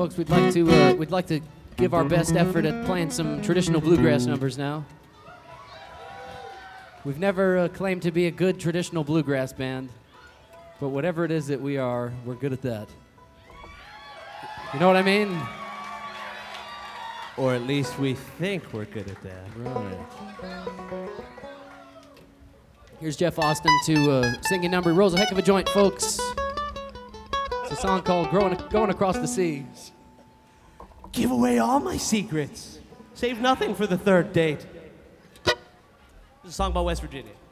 folks, we'd like to give our best effort at playing some traditional bluegrass numbers now. We've never claimed to be a good traditional bluegrass band, but whatever it is that we are, we're good at that. You know what I mean? Or at least we think we're good at that. Right. Here's Jeff Austin to sing a number. He rolls a heck of a joint, folks. It's a song called Going Across the Seas. Give away all my secrets. Save nothing for the third date. This is a song about West Virginia.